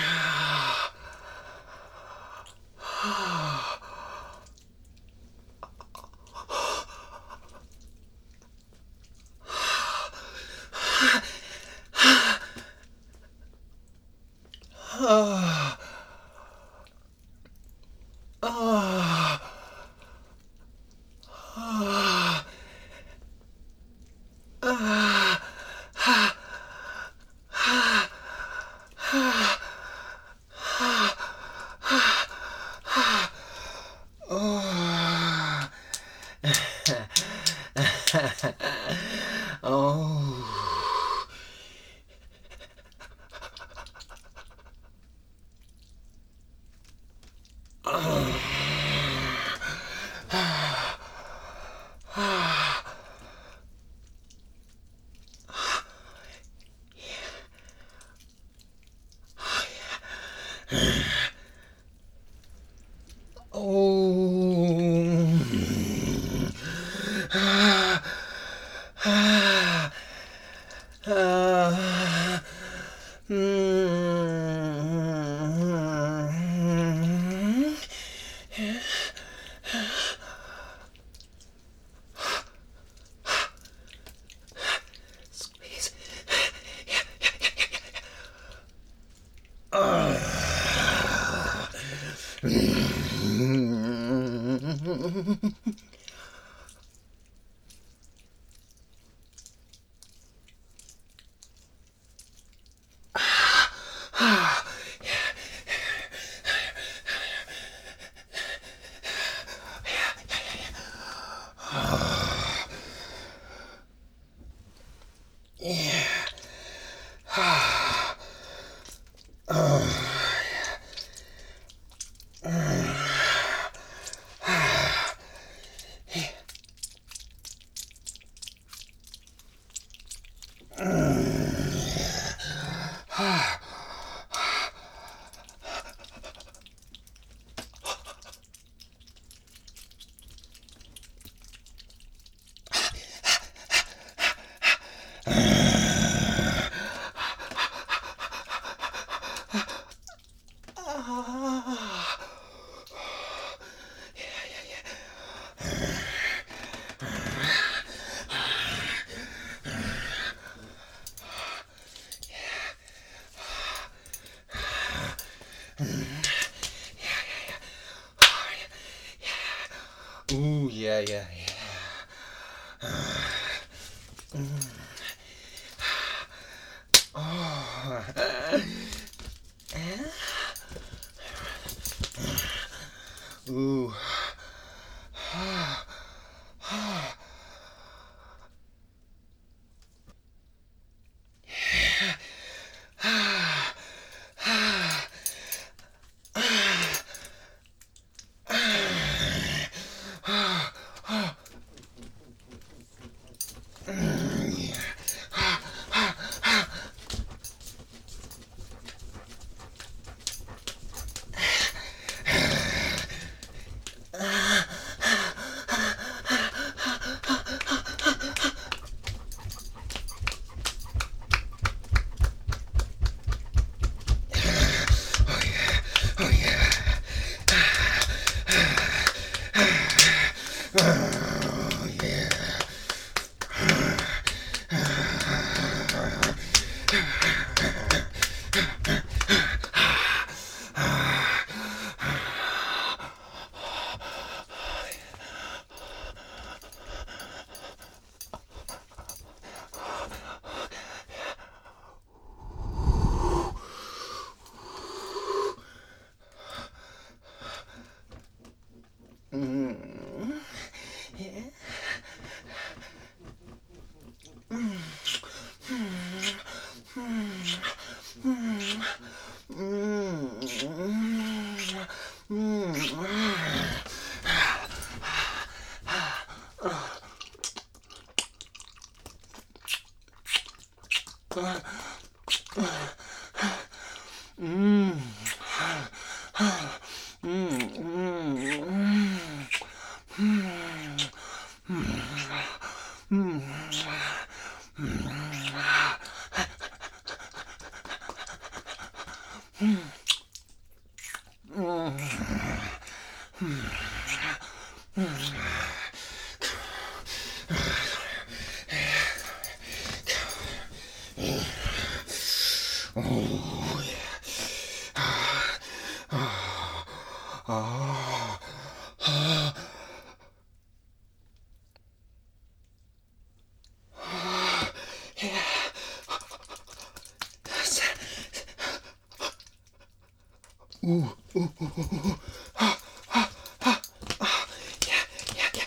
Ooh, yeah, yeah, yeah. Oh. Ooh. Ah. Ah. Yeah. Ooh, ooh, ooh, ooh, ooh. Ah, ah, ah, ah. Yeah, yeah, yeah.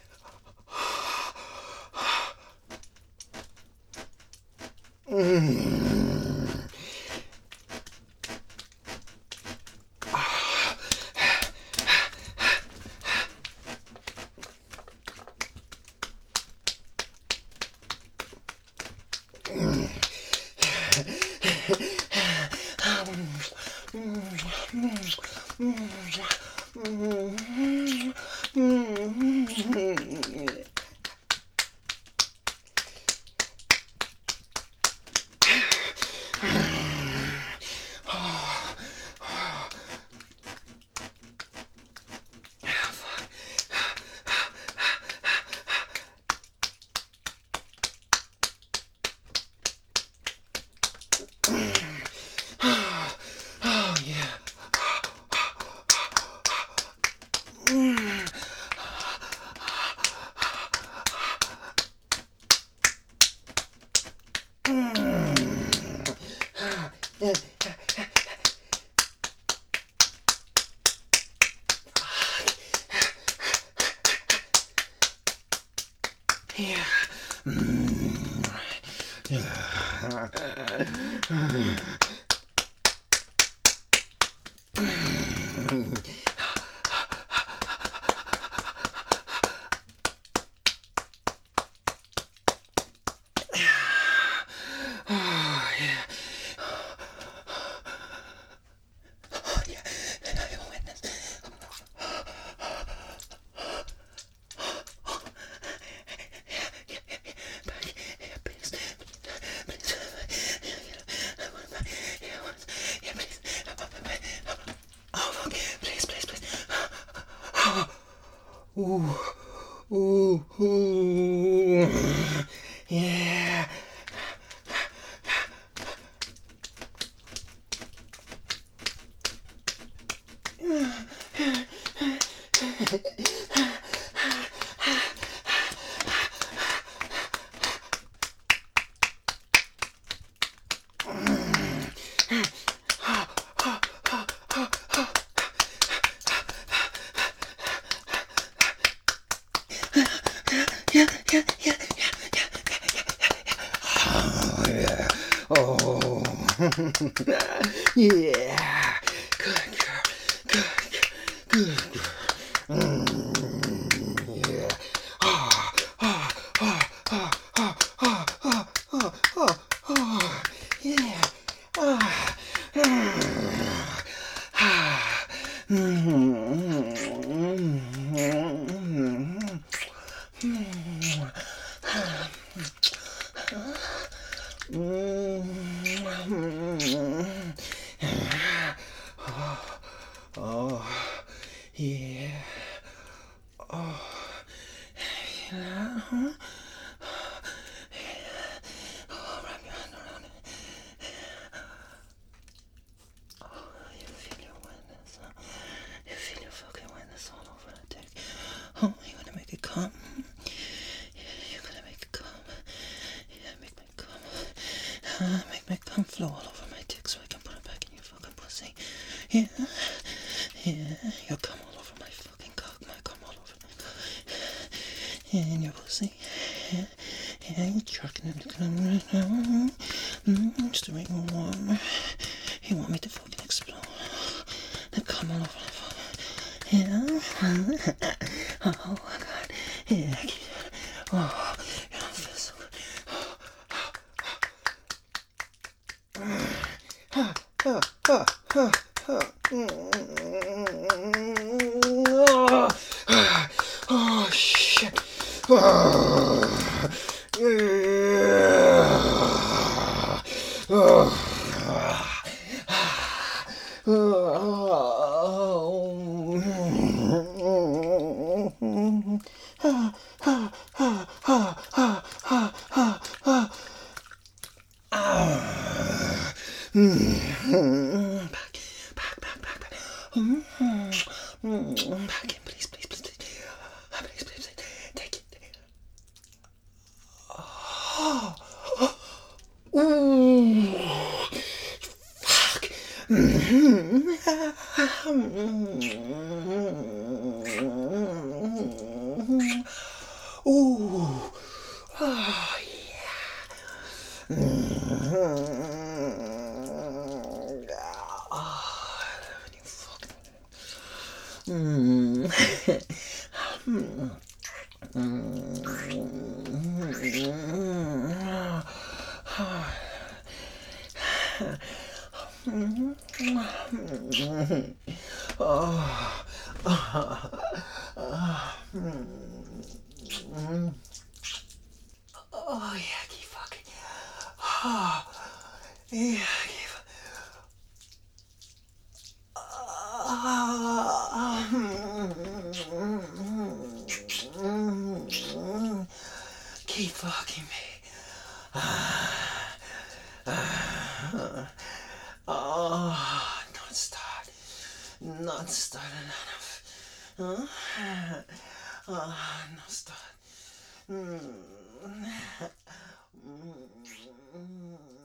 Oh, yeah. Yeah. Oh, yeah. Oh, yeah. I will witness. Ooh, ooh, ooh, yeah. Yeah, yeah, yeah, yeah, oh, yeah. Oh, yeah. Good girl. Good girl. Yeah. Ah, ah, ah, ah, ah, ah, ah, ah, ah, ah. Yeah. Ah. Ah. Oh, yeah. Oh, yeah. Oh, wrap your hand around it. Oh, you feel your wetness, huh? You feel your fucking wetness all over the dick. Oh, you gonna make it come? Yeah, you're gonna make it come. Yeah, make me come. Make me come flow all over my dick so I can put it back in your fucking pussy. Yeah, yeah, you'll come all over my fucking cock. My cum all over my cock. Yeah, in your pussy. Yeah, yeah, you're jerking it right now. Just to make me warm. You want me to fucking explode? Then come all over the fucking. Yeah. Oh, God. Yeah. Oh, you don't feel so good. Oh, shit. Oh, yeah. Back. Back in, please, please, please, please. Please, please, please. Take it. Oh. Ooh. Fuck. Ooh. Oh, yeah. Oh, yeah, keep fucking. Oh, yeah, keep. Keep fucking me. Oh, non-stop. Non-stop enough. Huh? Oh, non-stop.